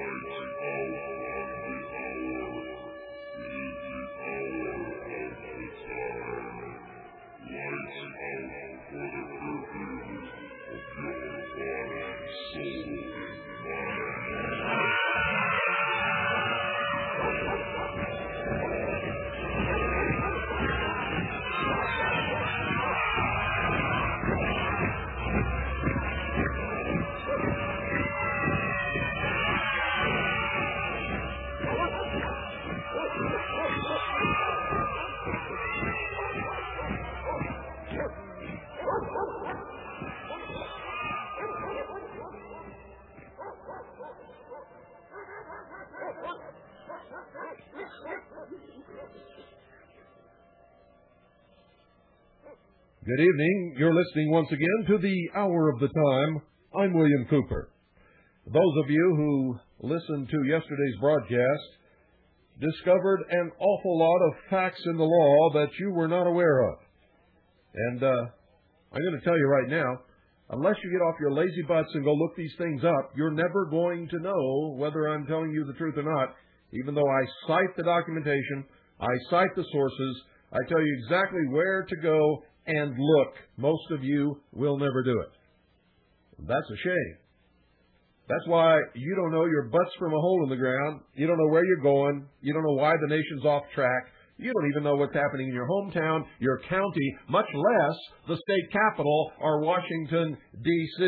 Good evening. You're listening once again to the Hour of the Time. I'm William Cooper. Those of you who listened to yesterday's broadcast discovered an awful lot of facts in the law that you were not aware of. And I'm going to tell you right now, unless you get off your lazy butts and go look these things up, you're never going to know whether I'm telling you the truth or not. Even though I cite the documentation, I cite the sources, I tell you exactly where to go and look. Most of you will never do it. That's a shame. That's why you don't know your butts from a hole in the ground. You don't know where you're going. You don't know why the nation's off track. You don't even know what's happening in your hometown, your county, much less the state capital or Washington, D.C.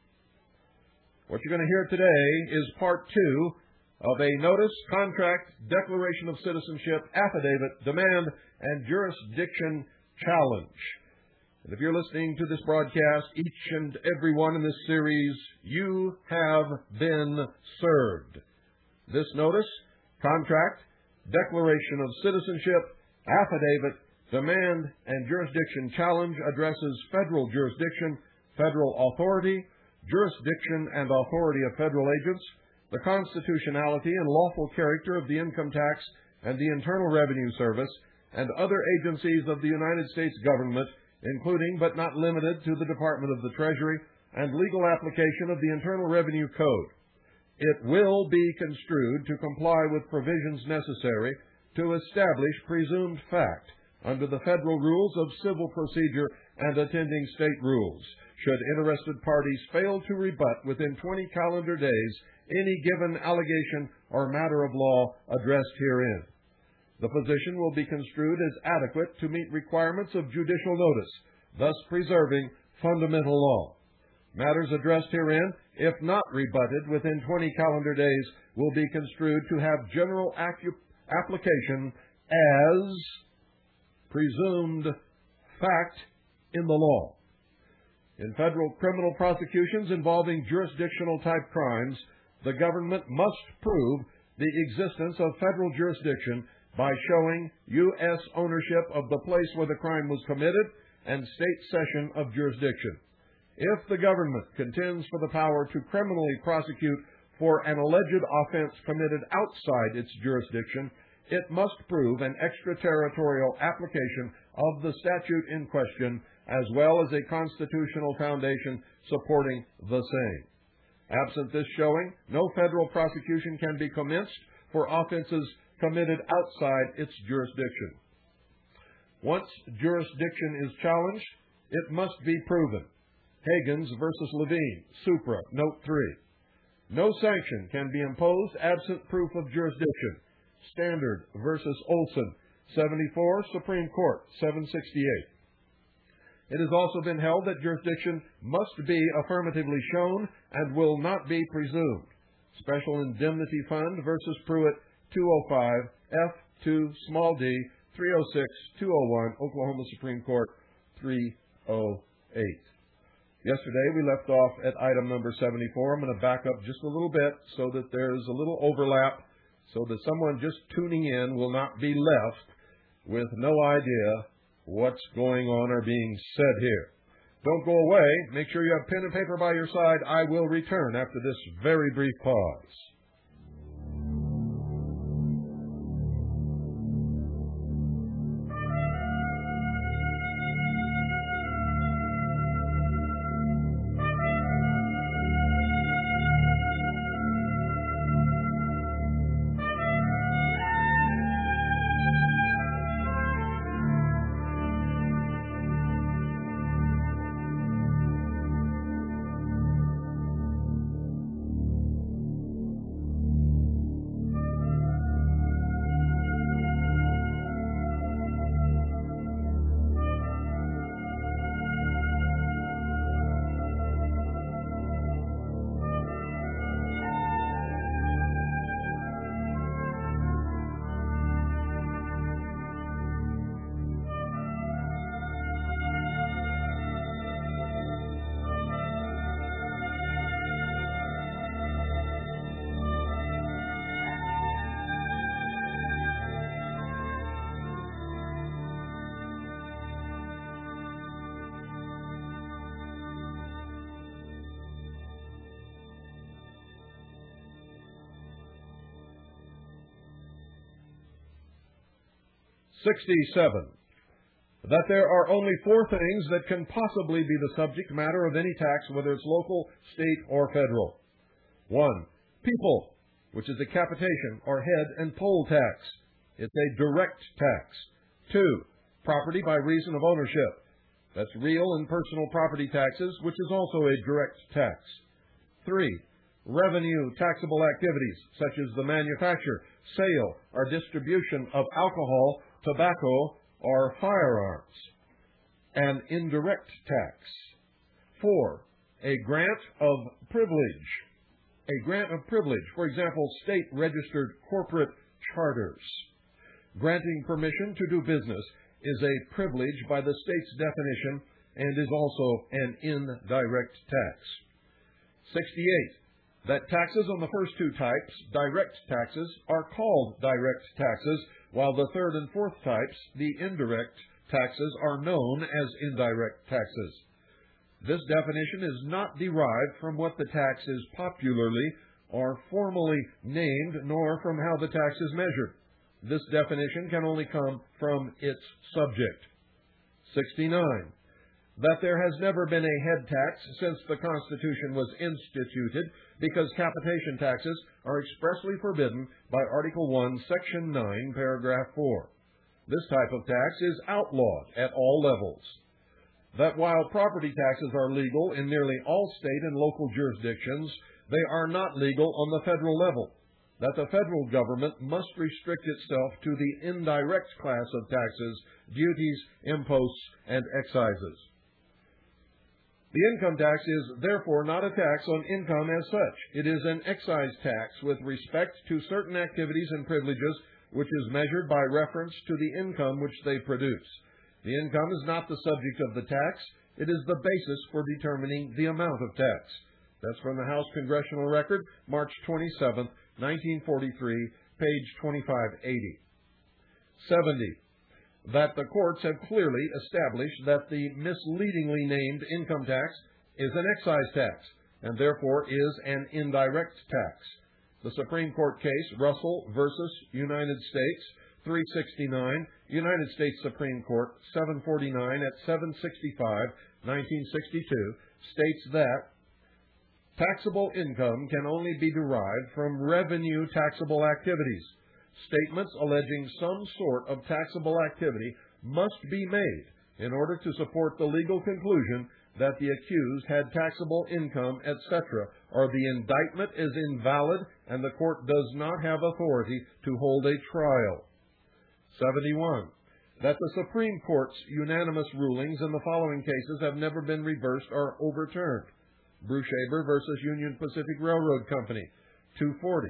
What you're going to hear today is part 2 of a notice, contract, declaration of citizenship, affidavit, demand, and jurisdiction challenge. And if you're listening to this broadcast, each and every one in this series, you have been served. This notice, contract, declaration of citizenship, affidavit, demand, and jurisdiction challenge addresses federal jurisdiction, federal authority, jurisdiction and authority of federal agents, the constitutionality and lawful character of the income tax and the Internal Revenue Service, and other agencies of the United States government, including but not limited to the Department of the Treasury and legal application of the Internal Revenue Code. It will be construed to comply with provisions necessary to establish presumed fact under the federal rules of civil procedure and attending state rules, should interested parties fail to rebut within 20 calendar days any given allegation or matter of law addressed herein. The position will be construed as adequate to meet requirements of judicial notice, thus preserving fundamental law. Matters addressed herein, if not rebutted within 20 calendar days, will be construed to have general application as presumed fact in the law. In federal criminal prosecutions involving jurisdictional-type crimes, the government must prove the existence of federal jurisdiction by showing U.S. ownership of the place where the crime was committed and state cession of jurisdiction. If the government contends for the power to criminally prosecute for an alleged offense committed outside its jurisdiction, it must prove an extraterritorial application of the statute in question, as well as a constitutional foundation supporting the same. Absent this showing, no federal prosecution can be commenced for offenses committed outside its jurisdiction. Once jurisdiction is challenged, it must be proven. Hagens versus Levine, Supra, Note 3. No sanction can be imposed absent proof of jurisdiction. Standard versus Olson, 74, Supreme Court, 768. It has also been held that jurisdiction must be affirmatively shown and will not be presumed. Special Indemnity Fund versus Pruitt, 205, F2, small d, 306, 201, Oklahoma Supreme Court, 308. Yesterday, we left off at item number 74. I'm going to back up just a little bit so that there's a little overlap, so that someone just tuning in will not be left with no idea what's going on or being said here. Don't go away. Make sure you have pen and paper by your side. I will return after this very brief pause. 67. That there are only 4 things that can possibly be the subject matter of any tax, whether it's local, state, or federal. 1. People, which is a capitation or head and poll tax. It's a direct tax. 2. Property by reason of ownership. That's real and personal property taxes, which is also a direct tax. 3. Revenue taxable activities, such as the manufacture, sale, or distribution of alcohol, tobacco, or firearms. An indirect tax. 4. A grant of privilege. A grant of privilege, for example, state-registered corporate charters. Granting permission to do business is a privilege by the state's definition and is also an indirect tax. 68. That taxes on the first 2 types, direct taxes, are called direct taxes, while the third and fourth types, the indirect taxes, are known as indirect taxes. This definition is not derived from what the tax is popularly or formally named, nor from how the tax is measured. This definition can only come from its subject. 69. That there has never been a head tax since the Constitution was instituted, because capitation taxes are expressly forbidden by Article 1, Section 9, Paragraph 4. This type of tax is outlawed at all levels. That while property taxes are legal in nearly all state and local jurisdictions, they are not legal on the federal level. That the federal government must restrict itself to the indirect class of taxes, duties, imposts, and excises. The income tax is therefore not a tax on income as such. It is an excise tax with respect to certain activities and privileges, which is measured by reference to the income which they produce. The income is not the subject of the tax. It is the basis for determining the amount of tax. That's from the House Congressional Record, March 27, 1943, page 2580. 70. That the courts have clearly established that the misleadingly named income tax is an excise tax, and therefore is an indirect tax. The Supreme Court case, Russell versus United States, 369, United States Supreme Court, 749 at 765, 1962, states that taxable income can only be derived from revenue taxable activities. Statements alleging some sort of taxable activity must be made in order to support the legal conclusion that the accused had taxable income, etc., or the indictment is invalid and the court does not have authority to hold a trial. 71. That the Supreme Court's unanimous rulings in the following cases have never been reversed or overturned. Brushaber versus Union Pacific Railroad Company, 240.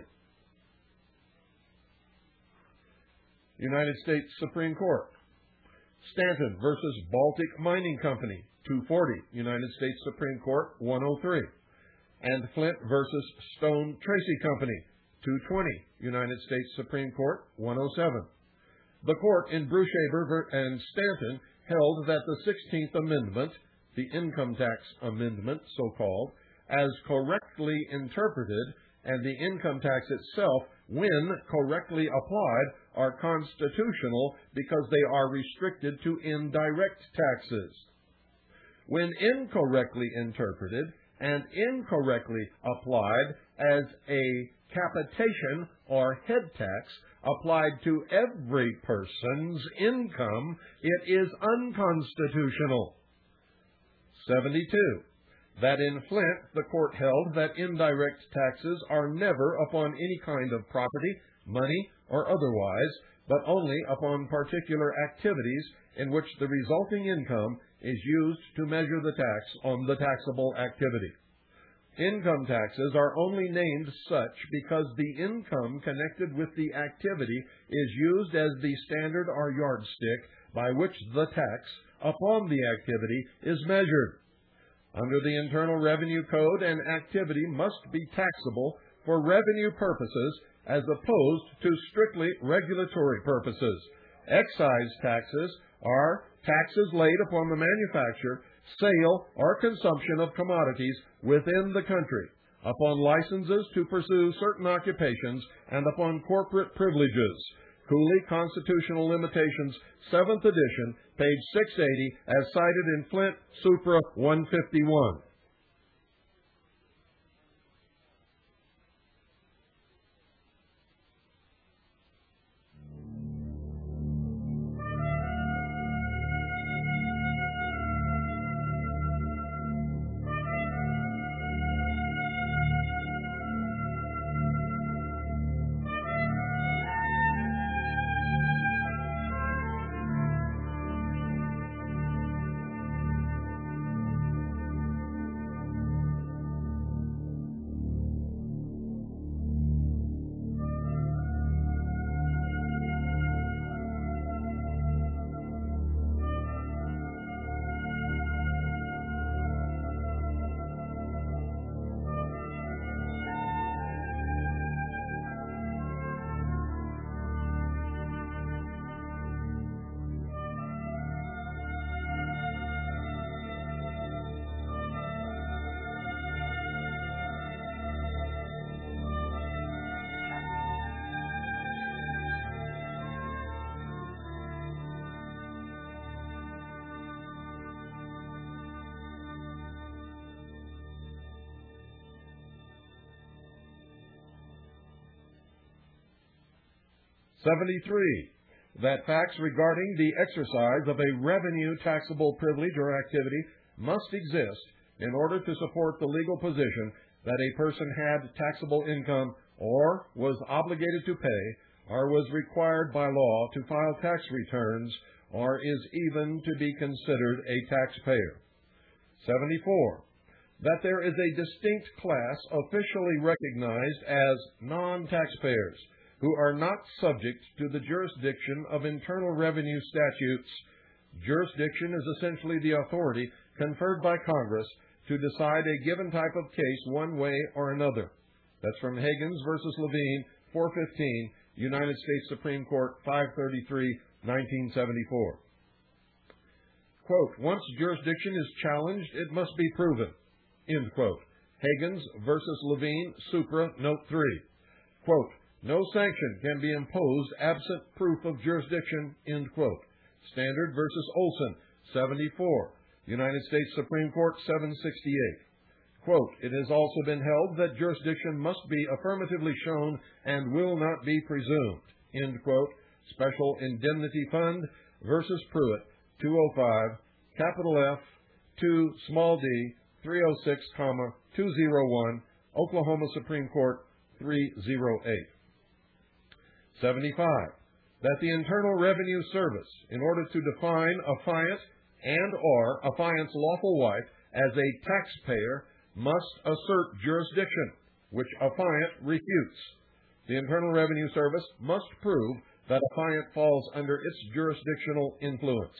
United States Supreme Court. Stanton versus Baltic Mining Company, 240, United States Supreme Court, 103. And Flint versus Stone Tracy Company, 220, United States Supreme Court, 107. The court in Brushaber and Stanton held that the 16th Amendment, the income tax amendment, so-called, as correctly interpreted, and the income tax itself, when correctly applied, are constitutional because they are restricted to indirect taxes. When incorrectly interpreted and incorrectly applied as a capitation or head tax applied to every person's income, it is unconstitutional. 72. That in Flint, the court held that indirect taxes are never upon any kind of property, money, or otherwise, but only upon particular activities in which the resulting income is used to measure the tax on the taxable activity. Income taxes are only named such because the income connected with the activity is used as the standard or yardstick by which the tax upon the activity is measured. Under the Internal Revenue Code, an activity must be taxable for revenue purposes as opposed to strictly regulatory purposes. Excise taxes are taxes laid upon the manufacture, sale, or consumption of commodities within the country, upon licenses to pursue certain occupations, and upon corporate privileges. Cooley, Constitutional Limitations, 7th edition, page 680, as cited in Flint, Supra 151. That facts regarding the exercise of a revenue taxable privilege or activity must exist in order to support the legal position that a person had taxable income or was obligated to pay or was required by law to file tax returns or is even to be considered a taxpayer. 74. That there is a distinct class officially recognized as non-taxpayers who are not subject to the jurisdiction of Internal Revenue statutes. Jurisdiction is essentially the authority conferred by Congress to decide a given type of case one way or another. That's from Higgins versus Levine, 415, United States Supreme Court, 533, 1974. Quote, once jurisdiction is challenged, it must be proven. End quote. Higgins versus Levine, Supra, Note 3. Quote, no sanction can be imposed absent proof of jurisdiction, end quote. Standard versus Olson, 74, United States Supreme Court, 768. Quote, it has also been held that jurisdiction must be affirmatively shown and will not be presumed, end quote. Special Indemnity Fund versus Pruitt, 205, capital F, 2, small d, 306, 201, Oklahoma Supreme Court, 308. 75. That the Internal Revenue Service, in order to define affiant and or affiant's lawful wife as a taxpayer, must assert jurisdiction, which affiant refutes. The Internal Revenue Service must prove that affiant falls under its jurisdictional influence.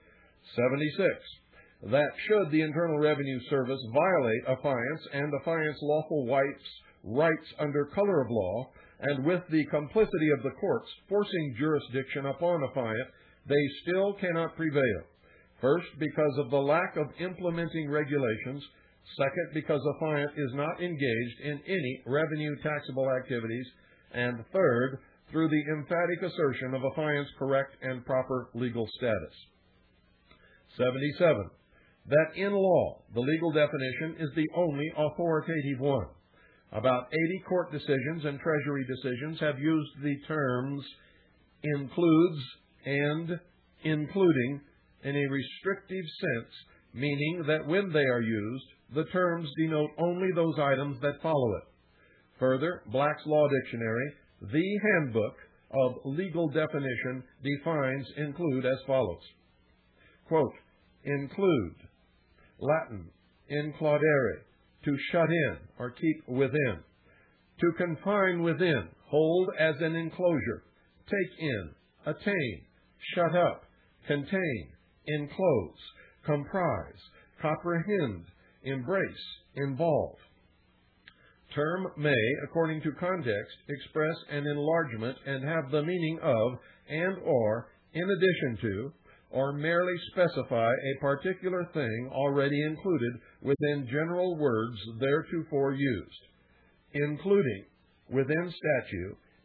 76. That should the Internal Revenue Service violate affiant's and affiant's lawful wife's rights under color of law, and with the complicity of the courts forcing jurisdiction upon affiant, they still cannot prevail. First, because of the lack of implementing regulations. Second, because affiant is not engaged in any revenue taxable activities. And third, through the emphatic assertion of affiant's correct and proper legal status. 77. That in law, the legal definition is the only authoritative one. About 80 court decisions and Treasury decisions have used the terms includes and including in a restrictive sense, meaning that when they are used, the terms denote only those items that follow it. Further, Black's Law Dictionary, the handbook of legal definition, defines include as follows. Quote, include, Latin, includere, to shut in or keep within. To confine within, hold as an enclosure, take in, attain, shut up, contain, enclose, comprise, comprehend, embrace, involve. Term may, according to context, express an enlargement and have the meaning of and or in addition to, or merely specify a particular thing already included within general words theretofore used. Including, within statute,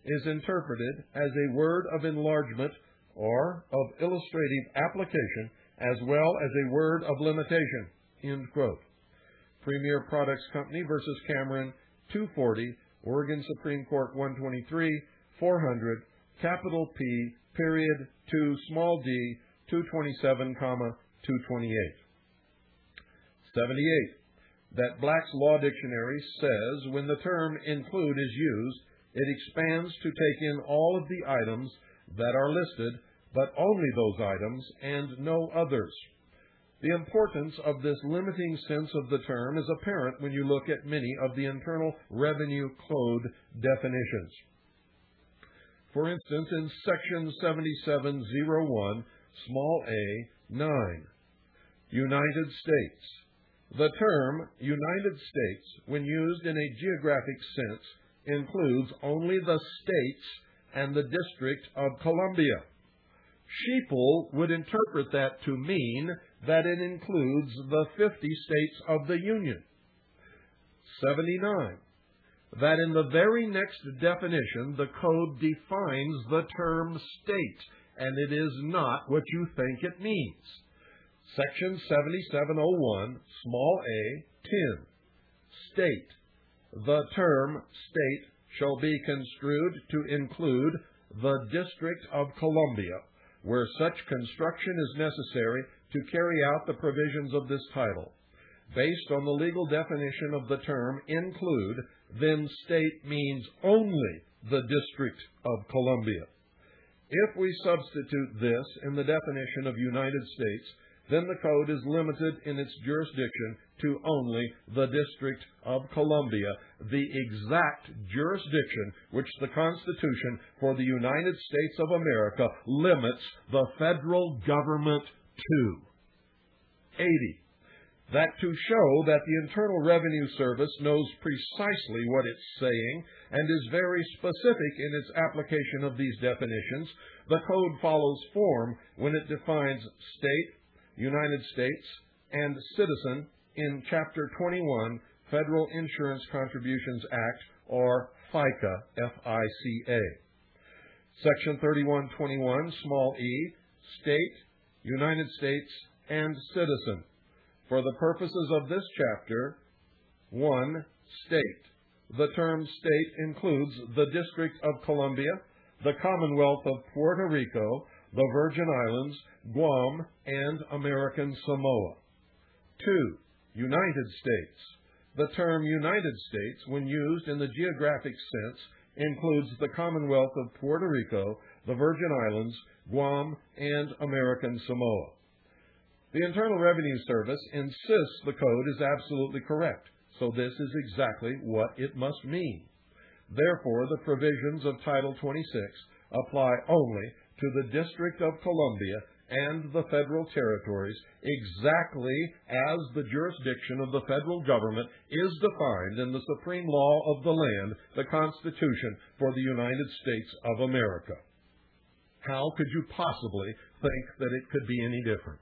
is interpreted as a word of enlargement or of illustrative application as well as a word of limitation." End quote. Premier Products Company versus Cameron, 240, Oregon Supreme Court 123, 400, capital P, period, 2, small d, 227, 228. 78. That Black's Law Dictionary says when the term include is used, it expands to take in all of the items that are listed, but only those items and no others. The importance of this limiting sense of the term is apparent when you look at many of the Internal Revenue Code definitions. For instance, in Section 7701, small a, 9, United States. The term United States, when used in a geographic sense, includes only the states and the District of Columbia. Sheeple would interpret that to mean that it includes the 50 states of the Union. 79. That in the very next definition, the Code defines the term state, and it is not what you think it means. Section 7701, small a, 10. State. The term state shall be construed to include the District of Columbia, where such construction is necessary to carry out the provisions of this title. Based on the legal definition of the term include, then state means only the District of Columbia. If we substitute this in the definition of United States, then the Code is limited in its jurisdiction to only the District of Columbia, the exact jurisdiction which the Constitution for the United States of America limits the federal government to. 80. That to show that the Internal Revenue Service knows precisely what it's saying and is very specific in its application of these definitions, the Code follows form when it defines state, United States, and citizen in Chapter 21, Federal Insurance Contributions Act, or FICA, F-I-C-A. Section 3121, small e, state, United States, and citizen. For the purposes of this chapter, 1. State. The term state includes the District of Columbia, the Commonwealth of Puerto Rico, the Virgin Islands, Guam, and American Samoa. 2. United States. The term United States, when used in the geographic sense, includes the Commonwealth of Puerto Rico, the Virgin Islands, Guam, and American Samoa. The Internal Revenue Service insists the Code is absolutely correct, so this is exactly what it must mean. Therefore, the provisions of Title 26 apply only to the District of Columbia and the federal territories exactly as the jurisdiction of the federal government is defined in the supreme law of the land, the Constitution for the United States of America. How could you possibly think that it could be any different?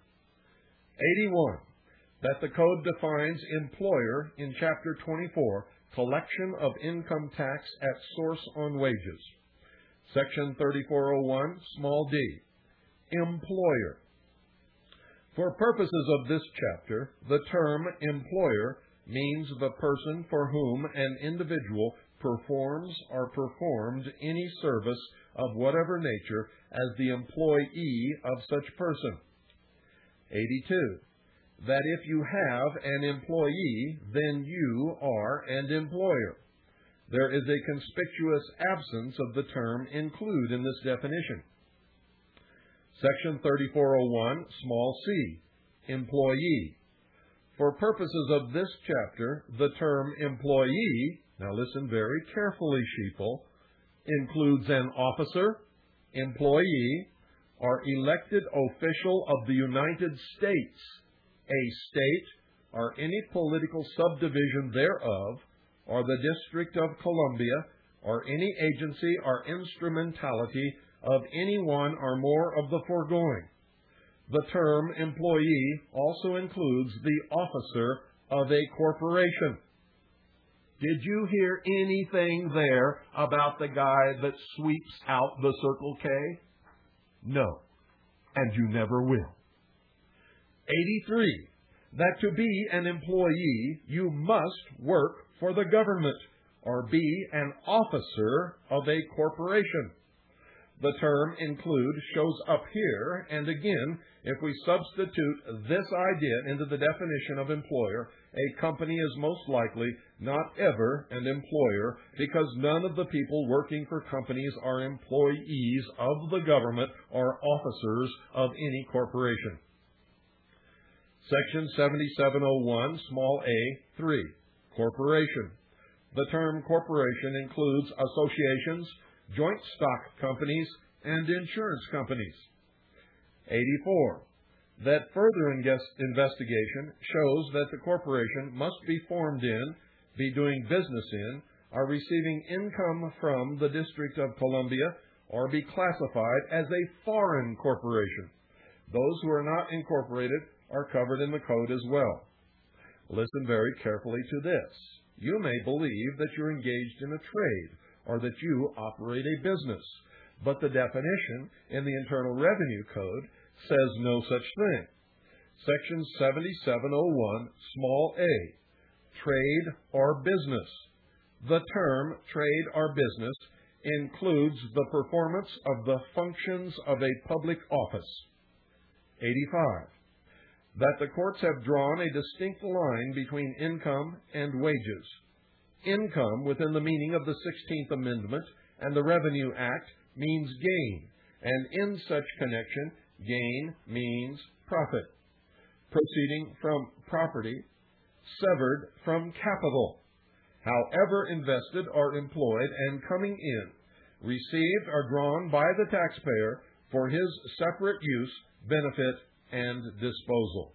81. That the Code defines employer in Chapter 24, collection of income tax at source on wages. Section 3401, small d, employer. For purposes of this chapter, the term employer means the person for whom an individual performs or performed any service of whatever nature as the employee of such person. 82. That if you have an employee, then you are an employer. There is a conspicuous absence of the term include in this definition. Section 3401, small c, employee. For purposes of this chapter, the term employee, now listen very carefully, sheeple, includes an officer, employee, or elected official of the United States, a state, or any political subdivision thereof, or the District of Columbia, or any agency or instrumentality of any one or more of the foregoing. The term employee also includes the officer of a corporation. Did you hear anything there about the guy that sweeps out the Circle K? No, and you never will. 83. That to be an employee, you must work for the government or be an officer of a corporation. The term include shows up here, and again, if we substitute this idea into the definition of employer, a company is most likely not ever an employer because none of the people working for companies are employees of the government or officers of any corporation. Section 7701, small a, 3, corporation. The term corporation includes associations, joint stock companies, and insurance companies. 84. That further investigation shows that the corporation must be formed in, be doing business in, or receiving income from the District of Columbia, or be classified as a foreign corporation. Those who are not incorporated are covered in the code as well. Listen very carefully to this. You may believe that you're engaged in a trade or that you operate a business, but the definition in the Internal Revenue Code says no such thing. Section 7701, small a, trade or business. The term trade or business includes the performance of the functions of a public office. 85. That the courts have drawn a distinct line between income and wages. Income, within the meaning of the 16th Amendment and the Revenue Act, means gain, and in such connection, gain means profit, proceeding from property, severed from capital, however invested or employed and coming in, received or drawn by the taxpayer for his separate use, benefit, and disposal.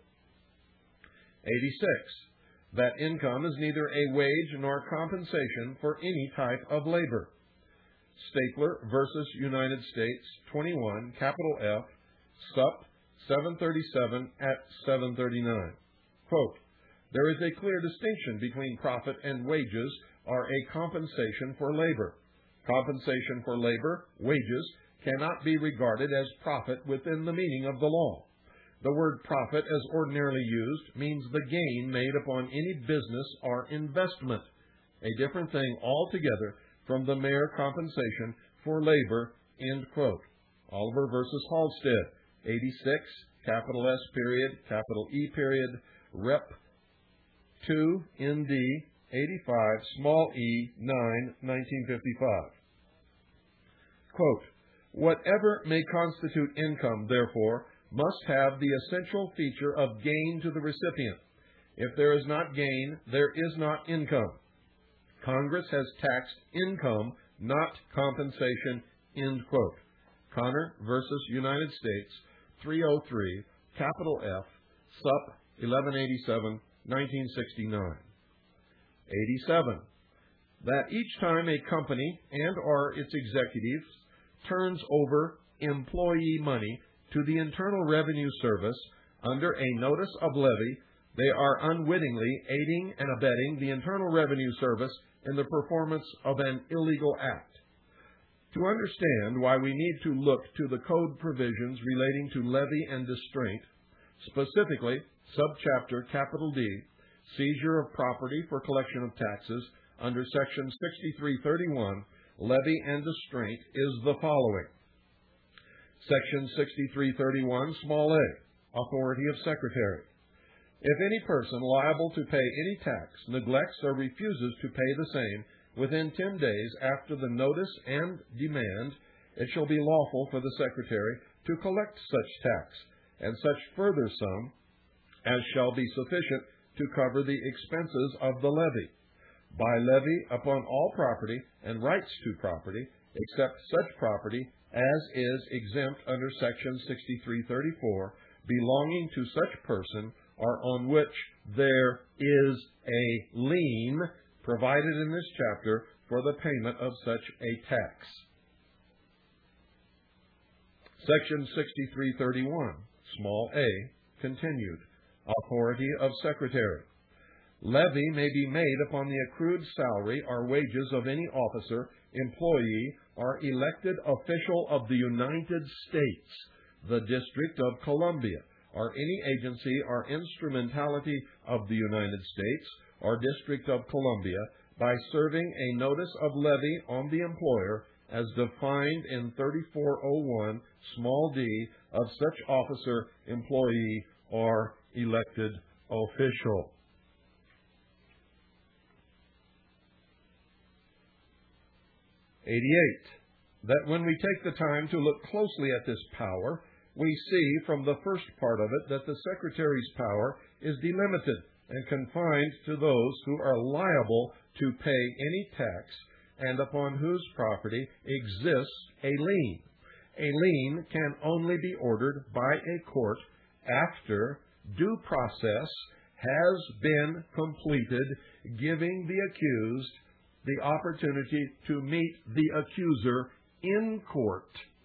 86. That income is neither a wage nor compensation for any type of labor. Stapler versus United States, 21, capital F, Sup. 737 at 739. Quote, there is a clear distinction between profit and wages are a compensation for labor. Compensation for labor, wages, cannot be regarded as profit within the meaning of the law. The word profit, as ordinarily used, means the gain made upon any business or investment, a different thing altogether from the mere compensation for labor, end quote. Oliver versus Halstead, 86, capital S period, capital E period, Rep. 2, ND, 85, small e, 9, 1955. Quote, whatever may constitute income, therefore, must have the essential feature of gain to the recipient. If there is not gain, there is not income. Congress has taxed income, not compensation, end quote. Connor versus United States, 303, capital F, Sup. 1187, 1969. 87. That each time a company and or its executives turns over employee money to the Internal Revenue Service under a notice of levy, they are unwittingly aiding and abetting the Internal Revenue Service in the performance of an illegal act. To understand why we need to look to the code provisions relating to levy and distraint, specifically subchapter capital D, seizure of property for collection of taxes, under section 6331, levy and distraint, is the following. Section 6331, small a, authority of secretary. If any person liable to pay any tax neglects or refuses to pay the same within 10 days after the notice and demand, it shall be lawful for the secretary to collect such tax and such further sum as shall be sufficient to cover the expenses of the levy, by levy upon all property and rights to property, except such property as is exempt under section 6334, belonging to such person or on which there is a lien provided in this chapter for the payment of such a tax. Section 6331, small a, continued. Authority of secretary. Levy may be made upon the accrued salary or wages of any officer, employee, or elected official of the United States, the District of Columbia, or any agency or instrumentality of the United States or District of Columbia, by serving a notice of levy on the employer as defined in 3401 small d of such officer, employee, or elected official. That when we take the time to look closely at this power, we see from the first part of it that the Secretary's power is delimited and confined to those who are liable to pay any tax and upon whose property exists a lien. A lien can only be ordered by a court after due process has been completed, giving the accused the opportunity to meet the accuser in court.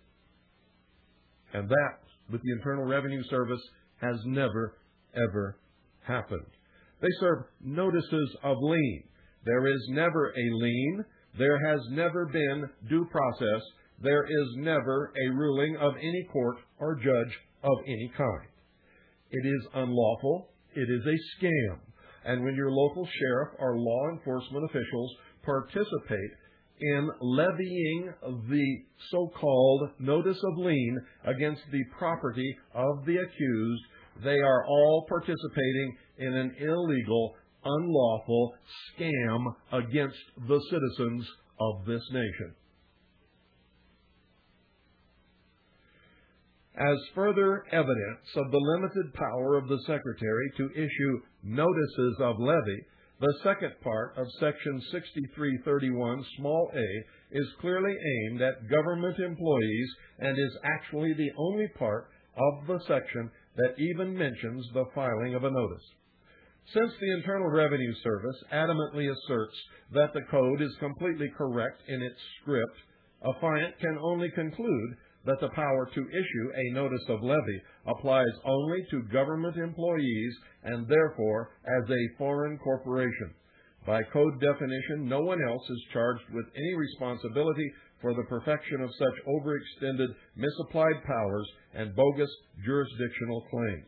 And that, with the Internal Revenue Service, has never, ever happened. They serve notices of lien. There is never a lien. There has never been due process. There is never a ruling of any court or judge of any kind. It is unlawful. It is a scam. And when your local sheriff or law enforcement officials participate in levying the so-called notice of lien against the property of the accused, they are all participating in an illegal, unlawful scam against the citizens of this nation. As further evidence of the limited power of the Secretary to issue notices of levy, the second part of Section 6331, small a, is clearly aimed at government employees and is actually the only part of the section that even mentions the filing of a notice. Since the Internal Revenue Service adamantly asserts that the code is completely correct in its script, affiant can only conclude that the power to issue a notice of levy applies only to government employees and therefore as a foreign corporation. By code definition, no one else is charged with any responsibility for the perfection of such overextended, misapplied powers and bogus jurisdictional claims.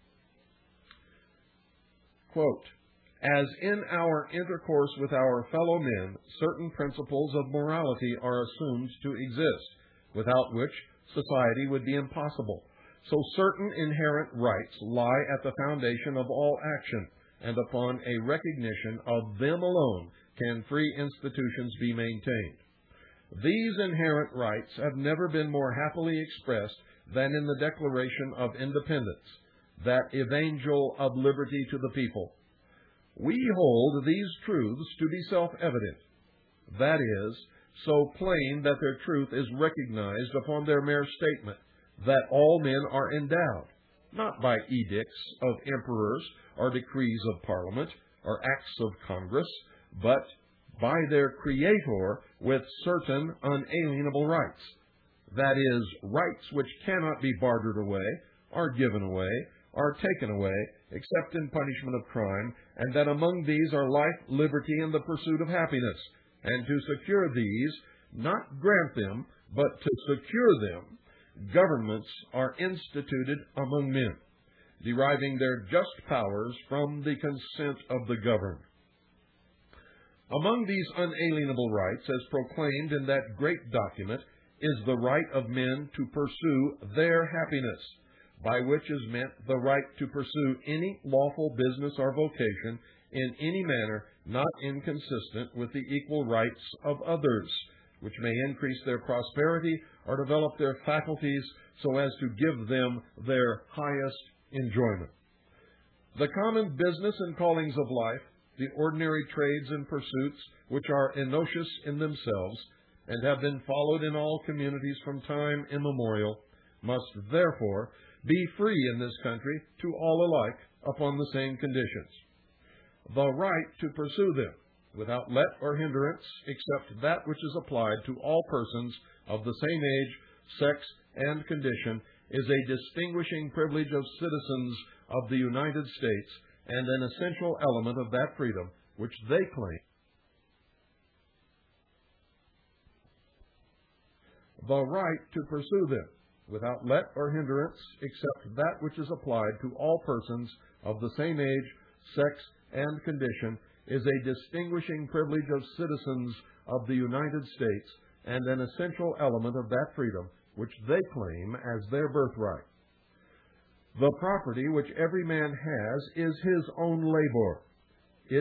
Quote, as in our intercourse with our fellow men, certain principles of morality are assumed to exist, without which society would be impossible. So certain inherent rights lie at the foundation of all action, and upon a recognition of them alone can free institutions be maintained. These inherent rights have never been more happily expressed than in the Declaration of Independence, that evangel of liberty to the people. We hold these truths to be self-evident, that is, so plain that their truth is recognized upon their mere statement, that all men are endowed, not by edicts of emperors or decrees of Parliament or acts of Congress, but by their Creator with certain unalienable rights. That is, rights which cannot be bartered away, or given away, or taken away, except in punishment of crime, and that among these are life, liberty, and the pursuit of happiness. And to secure these, not grant them, but to secure them, governments are instituted among men, deriving their just powers from the consent of the governed. Among these unalienable rights, as proclaimed in that great document, is the right of men to pursue their happiness, by which is meant the right to pursue any lawful business or vocation in any manner not inconsistent with the equal rights of others, which may increase their prosperity or develop their faculties so as to give them their highest enjoyment. The common business and callings of life, the ordinary trades and pursuits which are innoxious in themselves and have been followed in all communities from time immemorial, must therefore be free in this country to all alike upon the same conditions. The right to pursue them without let or hindrance except that which is applied to all persons of the same age, sex, and condition is a distinguishing privilege of citizens of the United States and an essential element of that freedom which they claim. The right to pursue them without let or hindrance except that which is applied to all persons of the same age, sex, and condition is a distinguishing privilege of citizens of the United States and an essential element of that freedom which they claim as their birthright. The property which every man has is his own labor. It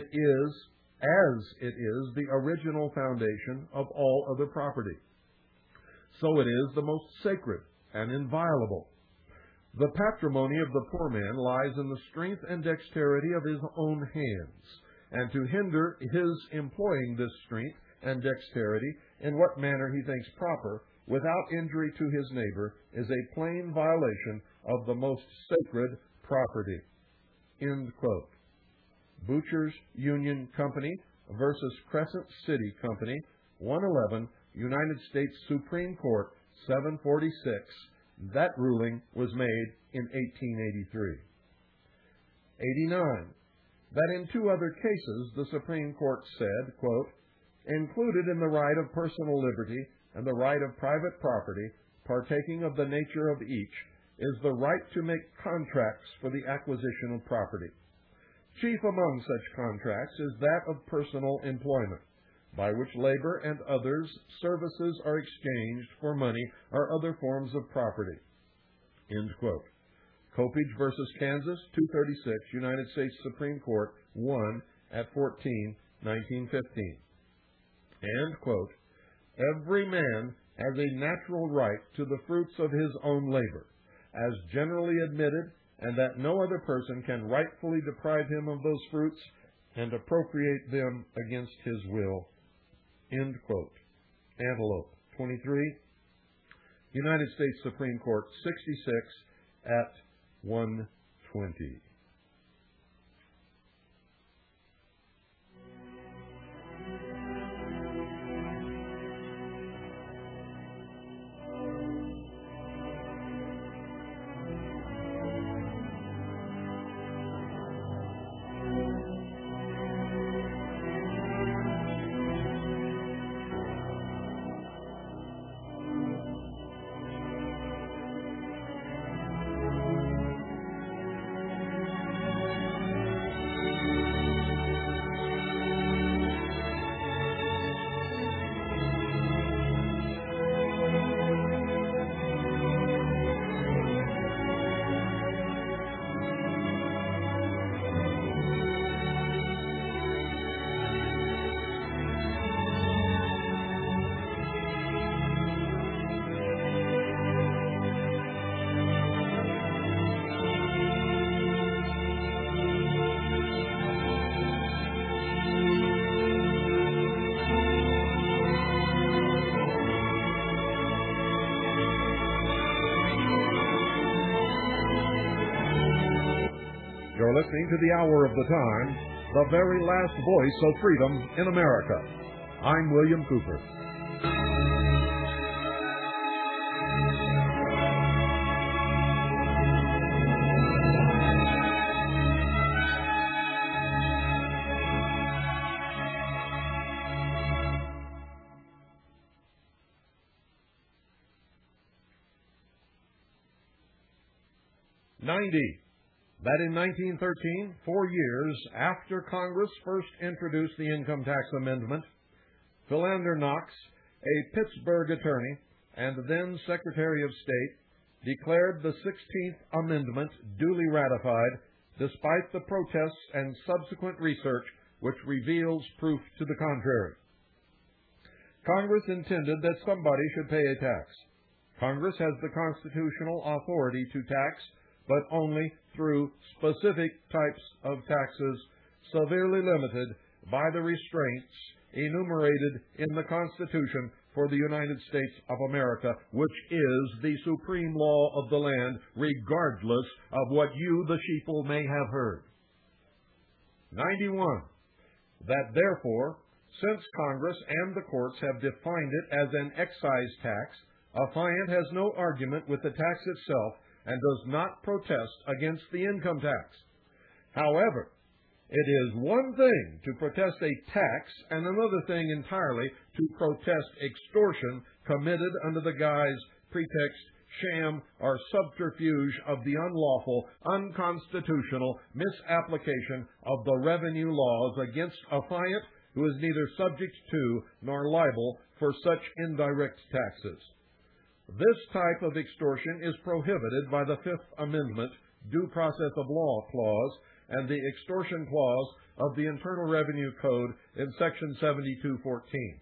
is the original foundation of all other property. So it is the most sacred and inviolable. The patrimony of the poor man lies in the strength and dexterity of his own hands, and to hinder his employing this strength and dexterity in what manner he thinks proper, without injury to his neighbor, is a plain violation of the most sacred property. End quote. Butchers Union Company versus Crescent City Company, 111, United States Supreme Court, 746. That ruling was made in 1883. 89. That in two other cases the Supreme Court said, quote, included in the right of personal liberty and the right of private property, partaking of the nature of each, is the right to make contracts for the acquisition of property. Chief among such contracts is that of personal employment, by which labor and others' services are exchanged for money or other forms of property. End quote. Copage versus Kansas, 236, United States Supreme Court, 1 at 14, 1915. End quote. Every man has a natural right to the fruits of his own labor, as generally admitted, and that no other person can rightfully deprive him of those fruits and appropriate them against his will. End quote. Antelope, 23, United States Supreme Court, 66 at 120. You're listening to the Hour of the Time, the very last voice of freedom in America. I'm William Cooper. That in 1913, 4 years after Congress first introduced the Income Tax Amendment, Philander Knox, a Pittsburgh attorney and then Secretary of State, declared the 16th Amendment duly ratified, despite the protests and subsequent research which reveals proof to the contrary. Congress intended that somebody should pay a tax. Congress has the constitutional authority to tax, but only through specific types of taxes severely limited by the restraints enumerated in the Constitution for the United States of America, which is the supreme law of the land, regardless of what you, the sheeple, may have heard. 91. That therefore, since Congress and the courts have defined it as an excise tax, affiant has no argument with the tax itself and does not protest against the income tax. However, it is one thing to protest a tax and another thing entirely to protest extortion committed under the guise, pretext, sham, or subterfuge of the unlawful, unconstitutional misapplication of the revenue laws against a affiant who is neither subject to nor liable for such indirect taxes. This type of extortion is prohibited by the Fifth Amendment Due Process of Law Clause and the Extortion Clause of the Internal Revenue Code in Section 7214.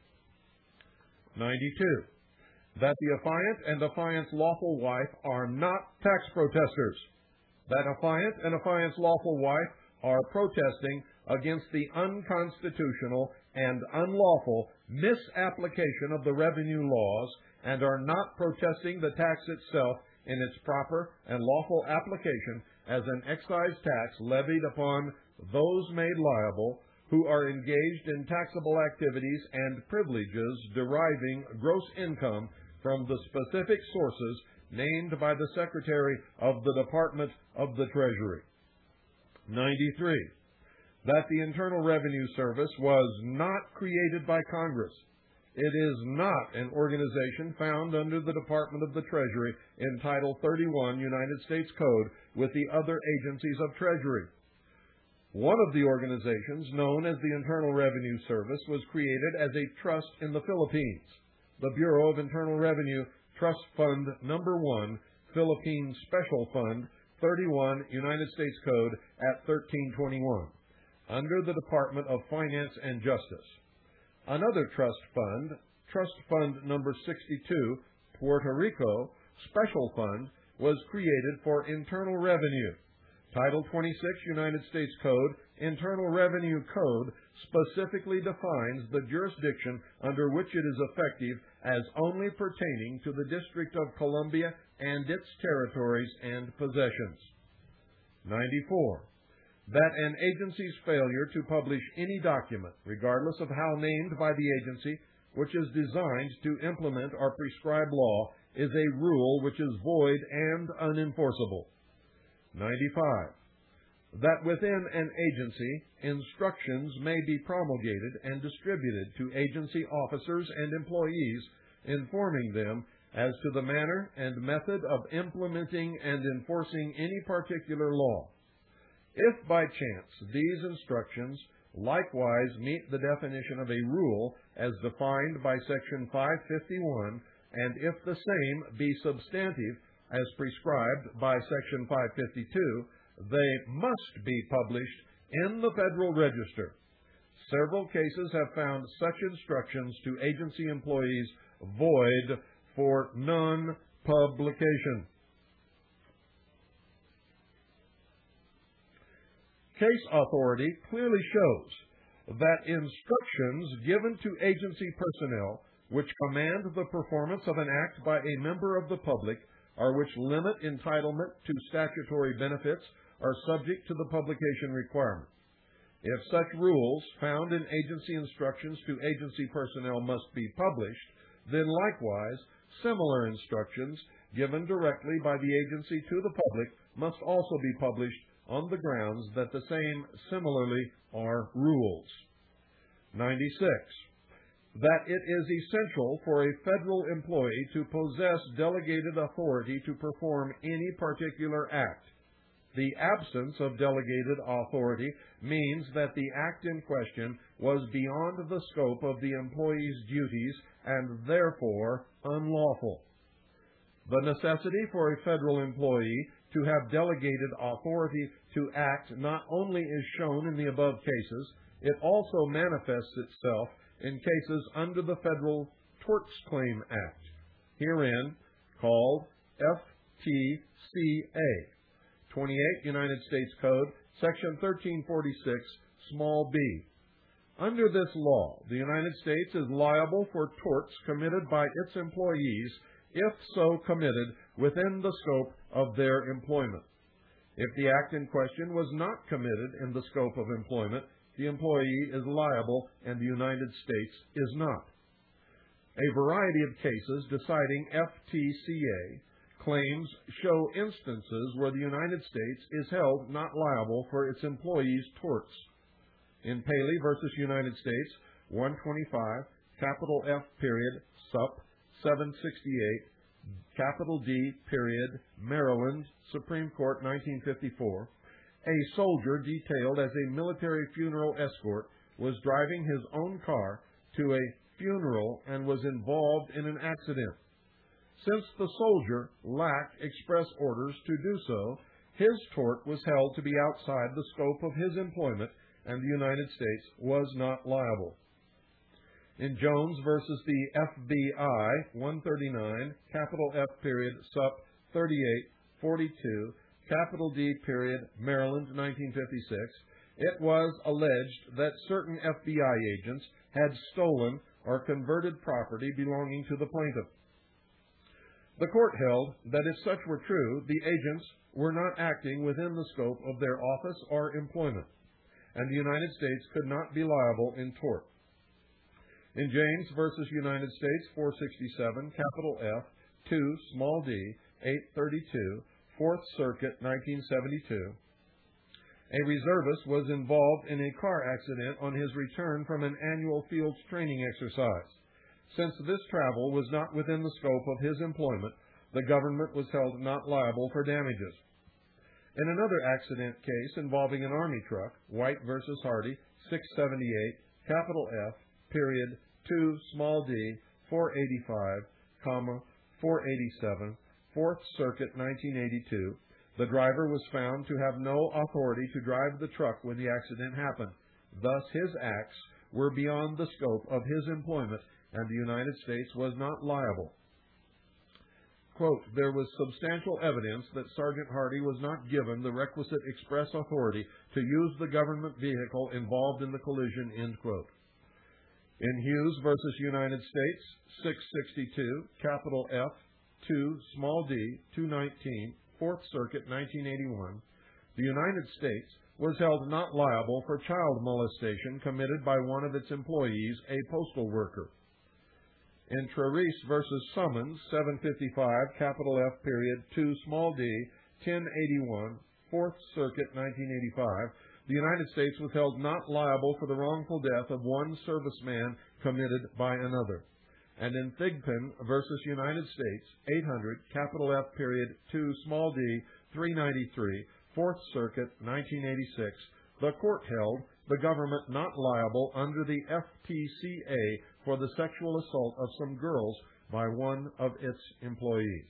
92. That the affiant and affiant's lawful wife are not tax protesters. That affiant and affiant's lawful wife are protesting against the unconstitutional and unlawful misapplication of the revenue laws and are not protesting the tax itself in its proper and lawful application as an excise tax levied upon those made liable who are engaged in taxable activities and privileges deriving gross income from the specific sources named by the Secretary of the Department of the Treasury. 93. That the Internal Revenue Service was not created by Congress. It is not an organization found under the Department of the Treasury in Title 31 United States Code with the other agencies of Treasury. One of the organizations, known as the Internal Revenue Service, was created as a trust in the Philippines. The Bureau of Internal Revenue, Trust Fund Number 1, Philippine Special Fund, 31 United States Code at 1321, under the Department of Finance and Justice. Another trust fund, Trust Fund Number 62, Puerto Rico Special Fund, was created for internal revenue. Title 26 United States Code, Internal Revenue Code, specifically defines the jurisdiction under which it is effective as only pertaining to the District of Columbia and its territories and possessions. 94. That an agency's failure to publish any document, regardless of how named by the agency, which is designed to implement or prescribe law, is a rule which is void and unenforceable. 95. That within an agency, instructions may be promulgated and distributed to agency officers and employees, informing them as to the manner and method of implementing and enforcing any particular law. If by chance these instructions likewise meet the definition of a rule as defined by Section 551, and if the same be substantive as prescribed by Section 552, they must be published in the Federal Register. Several cases have found such instructions to agency employees void for non-publication. Case authority clearly shows that instructions given to agency personnel which command the performance of an act by a member of the public or which limit entitlement to statutory benefits are subject to the publication requirement. If such rules found in agency instructions to agency personnel must be published, then likewise similar instructions given directly by the agency to the public must also be published on the grounds that the same similarly are rules. 96. That it is essential for a federal employee to possess delegated authority to perform any particular act. The absence of delegated authority means that the act in question was beyond the scope of the employee's duties and therefore unlawful. The necessity for a federal employee to have delegated authority to act not only is shown in the above cases, it also manifests itself in cases under the Federal Tort Claims Act, herein called FTCA, 28 United States Code, Section 1346, small b. Under this law, the United States is liable for torts committed by its employees if so committed within the scope of their employment. If the act in question was not committed in the scope of employment, the employee is liable and the United States is not. A variety of cases deciding FTCA claims show instances where the United States is held not liable for its employees' torts. In Paley versus United States, 125, capital F period, Sup. 768, capital D period, Maryland, Supreme Court, 1954, a soldier detailed as a military funeral escort was driving his own car to a funeral and was involved in an accident. Since the soldier lacked express orders to do so, his tort was held to be outside the scope of his employment, and the United States was not liable. In Jones versus the FBI, 139, capital F period, Sup. 3842, capital D period, Maryland, 1956, it was alleged that certain FBI agents had stolen or converted property belonging to the plaintiff. The court held that if such were true, the agents were not acting within the scope of their office or employment, and the United States could not be liable in tort. In James versus United States, 467, capital F, 2, small d, 832, 4th Circuit, 1972, a reservist was involved in a car accident on his return from an annual field training exercise. Since this travel was not within the scope of his employment, the government was held not liable for damages. In another accident case involving an Army truck, White versus Hardy, 678, capital F, period, 2, small d, 485, 487, 4th Circuit, 1982, the driver was found to have no authority to drive the truck when the accident happened. Thus, his acts were beyond the scope of his employment, and the United States was not liable. Quote, there was substantial evidence that Sergeant Hardy was not given the requisite express authority to use the government vehicle involved in the collision, end quote. In Hughes versus United States, 662, capital F, 2, small d, 219, 4th Circuit, 1981, the United States was held not liable for child molestation committed by one of its employees, a postal worker. In Trerice versus Summons, 755, capital F period, 2, small d, 1081, 4th Circuit, 1985, the United States was held not liable for the wrongful death of one serviceman committed by another. And in Thigpen versus United States, 800, capital F period, 2, small d, 393, 4th Circuit, 1986, the court held the government not liable under the FTCA for the sexual assault of some girls by one of its employees.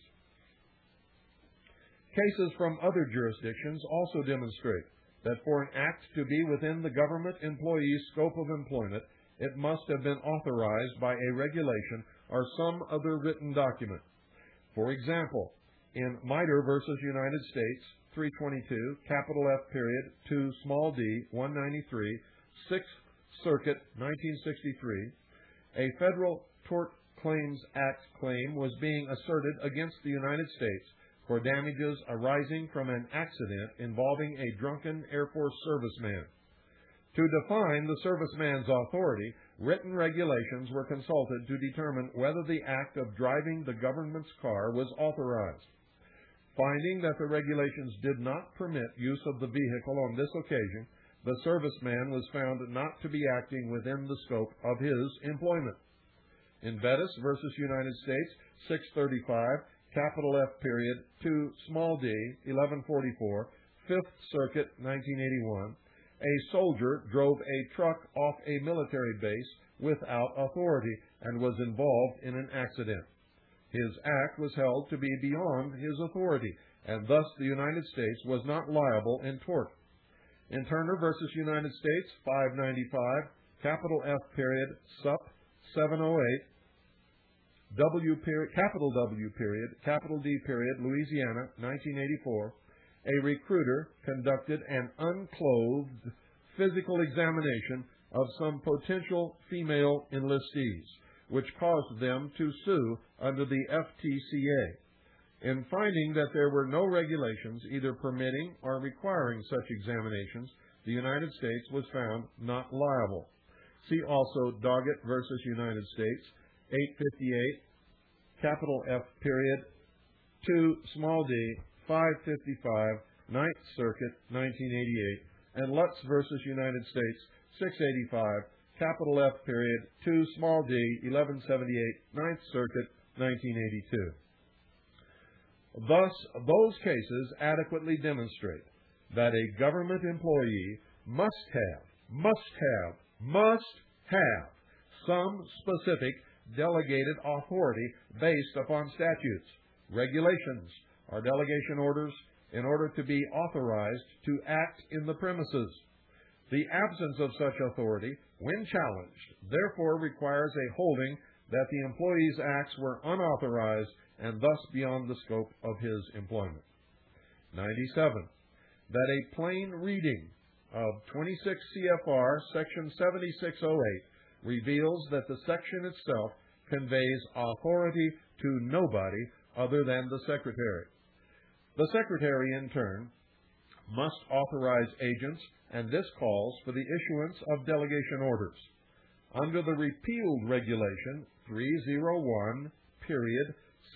Cases from other jurisdictions also demonstrate that for an act to be within the government employee's scope of employment, it must have been authorized by a regulation or some other written document. For example, in Miter versus United States, 322, capital F period, 2, small d, 193, 6th Circuit, 1963, a Federal Tort Claims Act claim was being asserted against the United States for damages arising from an accident involving a drunken Air Force serviceman. To define the serviceman's authority, written regulations were consulted to determine whether the act of driving the government's car was authorized. Finding that the regulations did not permit use of the vehicle on this occasion, the serviceman was found not to be acting within the scope of his employment. In Bettis versus United States, 635, capital F period, 2, small d, 1144, 5th Circuit, 1981, a soldier drove a truck off a military base without authority and was involved in an accident. His act was held to be beyond his authority, and thus the United States was not liable in tort. In Turner versus United States, 595, capital F period, Sup. 708, capital W period, capital D period, Louisiana, 1984, a recruiter conducted an unclothed physical examination of some potential female enlistees, which caused them to sue under the FTCA. In finding that there were no regulations either permitting or requiring such examinations, the United States was found not liable. See also Doggett versus United States, 858, capital F period, 2, small d, 555, Ninth Circuit, 1988, and Lutz versus United States, 685, capital F period, 2, small d, 1178, Ninth Circuit, 1982. Thus, those cases adequately demonstrate that a government employee must have some specific delegated authority based upon statutes, regulations, or delegation orders in order to be authorized to act in the premises. The absence of such authority, when challenged, therefore requires a holding that the employee's acts were unauthorized and thus beyond the scope of his employment. 97. That a plain reading of 26 CFR Section 7608 reveals that the section itself conveys authority to nobody other than the Secretary. The Secretary, in turn, must authorize agents, and this calls for the issuance of delegation orders. Under the repealed regulation 301, period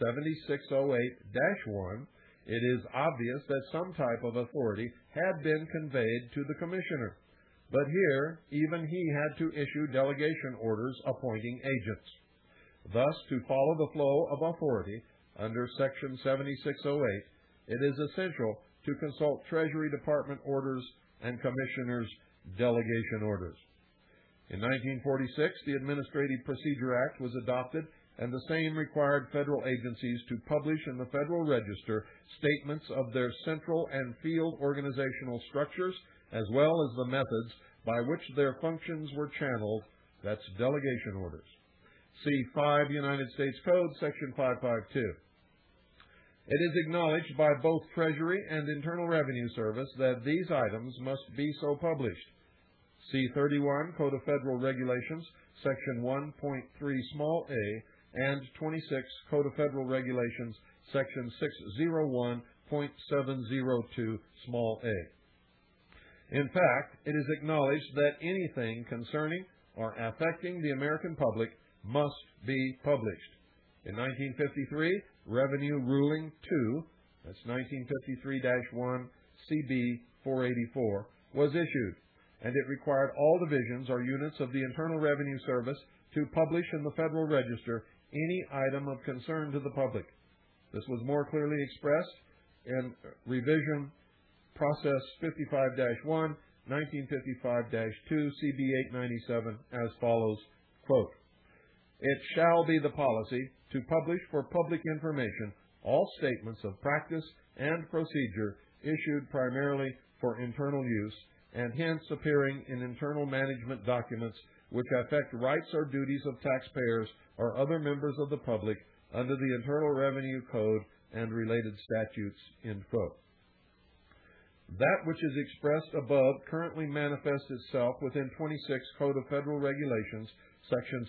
7608-1, it is obvious that some type of authority had been conveyed to the Commissioner. But here, even he had to issue delegation orders appointing agents. Thus, to follow the flow of authority under Section 7608, it is essential to consult Treasury Department orders and Commissioners' delegation orders. In 1946, the Administrative Procedure Act was adopted, and the same required federal agencies to publish in the Federal Register statements of their central and field organizational structures, as well as the methods by which their functions were channeled. That's delegation orders. See 5 United States Code, Section 552. It is acknowledged by both Treasury and Internal Revenue Service that these items must be so published. See 31 Code of Federal Regulations, Section 1.3 small a, and 26 Code of Federal Regulations, Section 601.702 small a. In fact, it is acknowledged that anything concerning or affecting the American public must be published. In 1953, Revenue Ruling 2, that's 1953-1 CB 484, was issued, and it required all divisions or units of the Internal Revenue Service to publish in the Federal Register any item of concern to the public. This was more clearly expressed in Revision Process 55-1, 1955-2, CB 897, as follows, quote, "It shall be the policy to publish for public information all statements of practice and procedure issued primarily for internal use, and hence appearing in internal management documents which affect rights or duties of taxpayers or other members of the public under the Internal Revenue Code and related statutes," end quote. That which is expressed above currently manifests itself within 26 Code of Federal Regulations, Section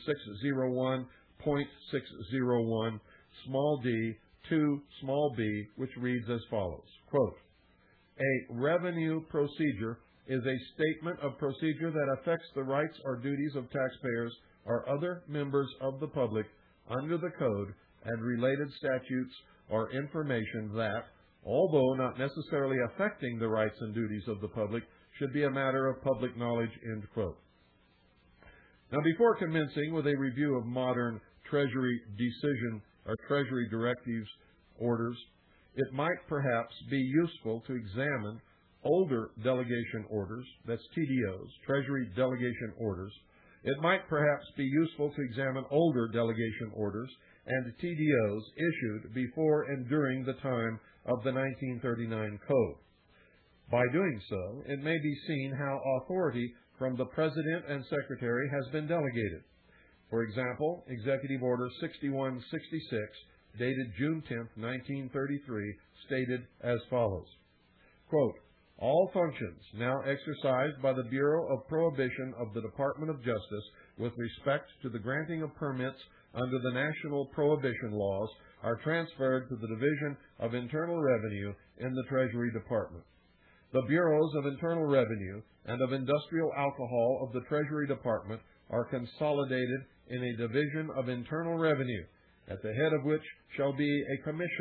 601.601, small d, 2, small b, which reads as follows, quote, "A revenue procedure is a statement of procedure that affects the rights or duties of taxpayers or other members of the public under the Code and related statutes or information that, although not necessarily affecting the rights and duties of the public, should be a matter of public knowledge," end quote. Now, before commencing with a review of modern Treasury decision or Treasury directives orders, it might perhaps be useful to examine older delegation orders, that's TDOs, Treasury delegation orders. It might perhaps be useful to examine older delegation orders and TDOs issued before and during the time of the 1939 Code. By doing so, it may be seen how authority from the President and Secretary has been delegated. For example, Executive Order 6166, dated June 10, 1933, stated as follows, quote, "All functions now exercised by the Bureau of Prohibition of the Department of Justice with respect to the granting of permits under the national prohibition laws are transferred to the Division of Internal Revenue in the Treasury Department. The Bureaus of Internal Revenue and of Industrial Alcohol of the Treasury Department are consolidated in a Division of Internal Revenue, at the head of which shall be a Commissioner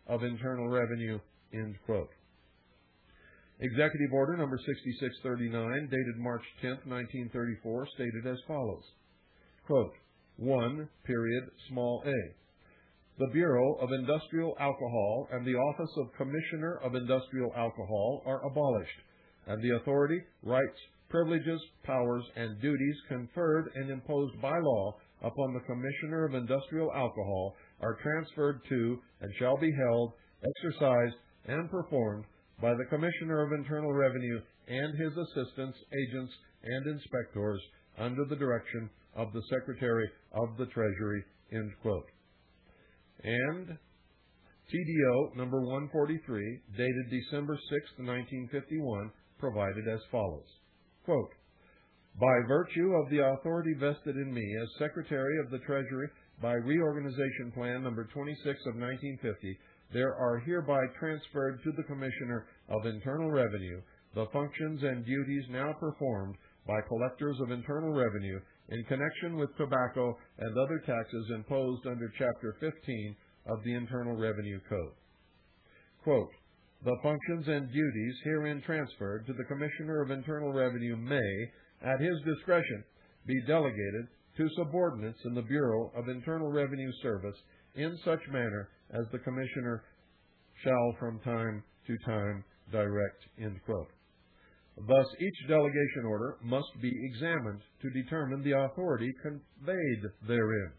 of Internal Revenue, end quote. Executive Order number 6639, dated March 10, 1934, stated as follows, quote, 1, period, small a. The Bureau of Industrial Alcohol and the Office of Commissioner of Industrial Alcohol are abolished, and the authority, rights, privileges, powers, and duties conferred and imposed by law upon the Commissioner of Industrial Alcohol are transferred to and shall be held, exercised, and performed by the Commissioner of Internal Revenue and his assistants, agents, and inspectors under the direction of the Secretary of the Treasury, end quote. And TDO number 143, dated December 6, 1951, provided as follows, quote, by virtue of the authority vested in me as Secretary of the Treasury by Reorganization Plan number 26 of 1950, there are hereby transferred to the Commissioner of Internal Revenue the functions and duties now performed by collectors of Internal Revenue in connection with tobacco and other taxes imposed under Chapter 15 of the Internal Revenue Code. Quote, the functions and duties herein transferred to the Commissioner of Internal Revenue may, at his discretion, be delegated to subordinates in the Bureau of Internal Revenue Service in such manner as the Commissioner shall from time to time direct, end quote. Thus, each delegation order must be examined to determine the authority conveyed therein.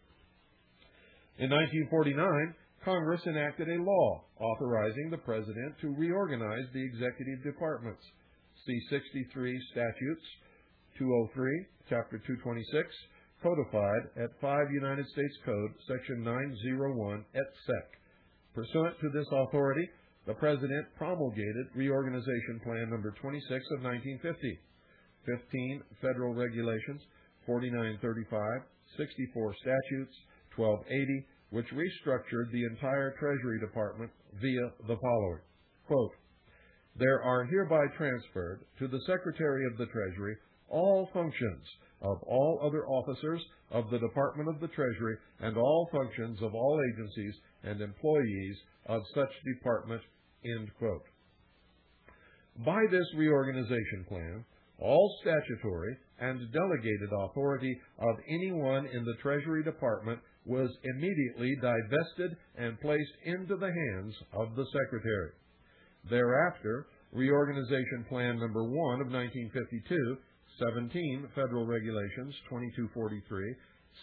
In 1949, Congress enacted a law authorizing the President to reorganize the executive departments. See 63 Statutes 203, Chapter 226, codified at 5 United States Code, Section 901, et sec. Pursuant to this authority, the President promulgated Reorganization Plan number 26 of 1950, 15 Federal Regulations, 4935, 64 Statutes, 1280, which restructured the entire Treasury Department via the following, quote, there are hereby transferred to the Secretary of the Treasury all functions of all other officers of the Department of the Treasury and all functions of all agencies and employees of such department, end quote. By this reorganization plan, all statutory and delegated authority of anyone in the Treasury Department was immediately divested and placed into the hands of the Secretary. Thereafter, Reorganization Plan number 1 of 1952, 17 Federal Regulations 2243,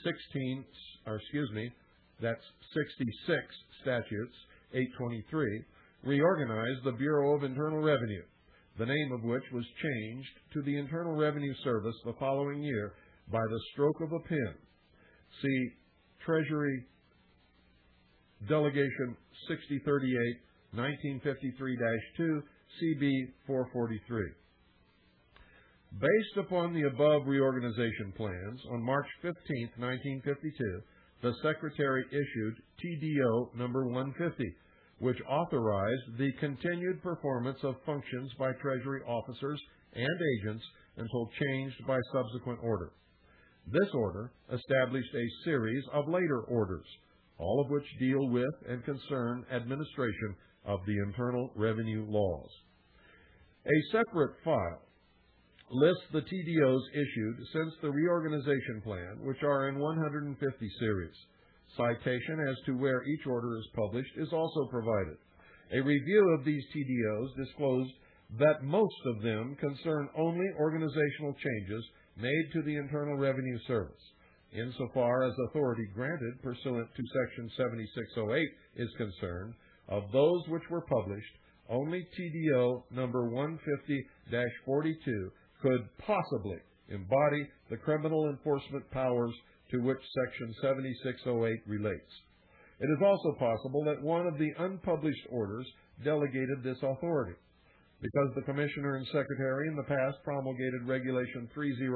66 Statutes 823, reorganized the Bureau of Internal Revenue, the name of which was changed to the Internal Revenue Service the following year by the stroke of a pen. See Treasury Delegation 6038, 1953-2, CB 443. Based upon the above reorganization plans, on March 15, 1952, the Secretary issued TDO number 150, which authorized the continued performance of functions by Treasury officers and agents until changed by subsequent order. This order established a series of later orders, all of which deal with and concern administration of the Internal Revenue laws. A separate file lists the TDOs issued since the reorganization plan, which are in 150 series. Citation as to where each order is published is also provided. A review of these TDOs disclosed that most of them concern only organizational changes made to the Internal Revenue Service. Insofar as authority granted pursuant to Section 7608 is concerned, of those which were published, only TDO number 150-42 could possibly embody the criminal enforcement powers to which Section 7608 relates. It is also possible that one of the unpublished orders delegated this authority. Because the Commissioner and Secretary in the past promulgated Regulation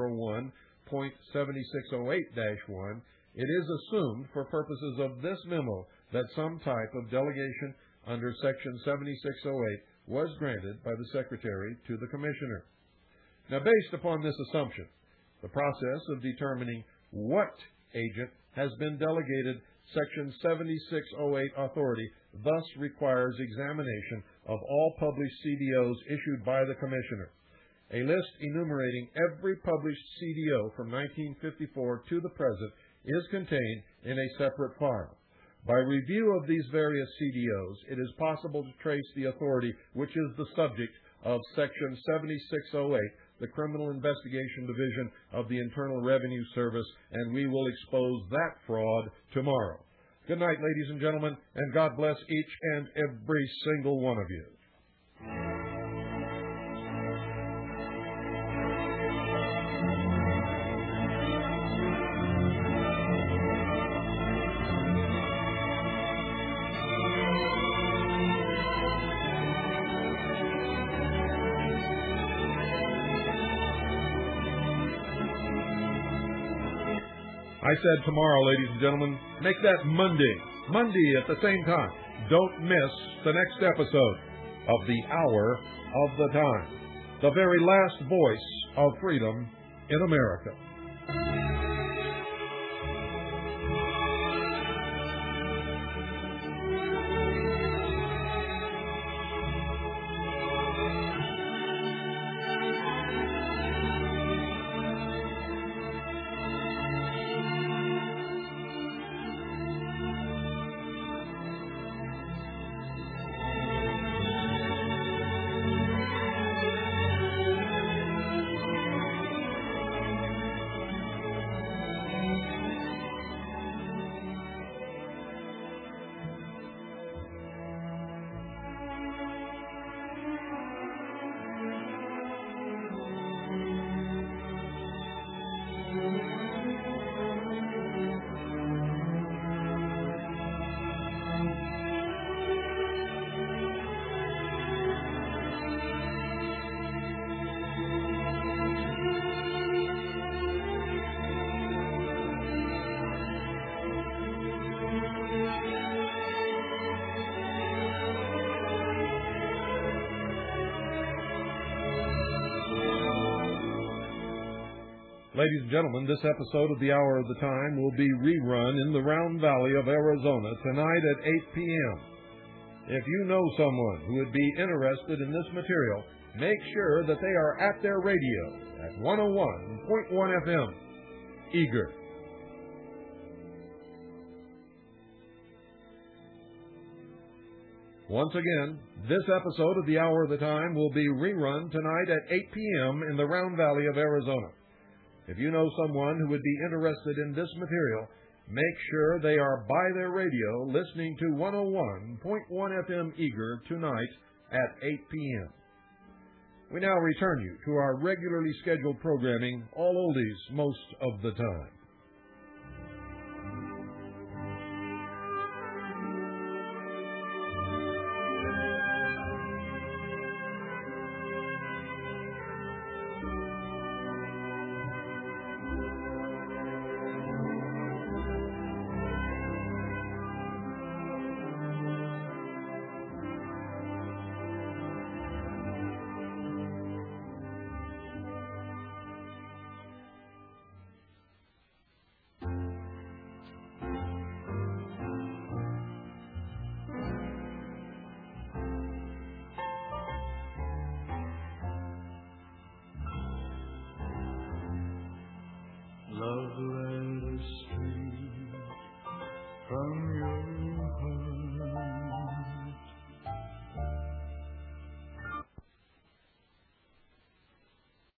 301.7608-1, it is assumed for purposes of this memo that some type of delegation under Section 7608 was granted by the Secretary to the Commissioner. Now, based upon this assumption, the process of determining what agent has been delegated Section 7608 authority thus requires examination of all published CDOs issued by the Commissioner. A list enumerating every published CDO from 1954 to the present is contained in a separate file. By review of these various CDOs, it is possible to trace the authority which is the subject of Section 7608, the Criminal Investigation Division of the Internal Revenue Service, and we will expose that fraud tomorrow. Good night, ladies and gentlemen, and God bless each and every single one of you. I said tomorrow, ladies and gentlemen. Make that Monday at the same time. Don't miss the next episode of The Hour of the Time, the very last voice of freedom in America. Ladies and gentlemen, this episode of The Hour of the Time will be rerun in the Round Valley of Arizona tonight at 8 p.m. If you know someone who would be interested in this material, make sure that they are at their radio at 101.1 FM, Eager. Once again, this episode of The Hour of the Time will be rerun tonight at 8 p.m. in the Round Valley of Arizona. If you know someone who would be interested in this material, make sure they are by their radio listening to 101.1 FM Eager tonight at 8 p.m. We now return you to our regularly scheduled programming, all oldies most of the time. Love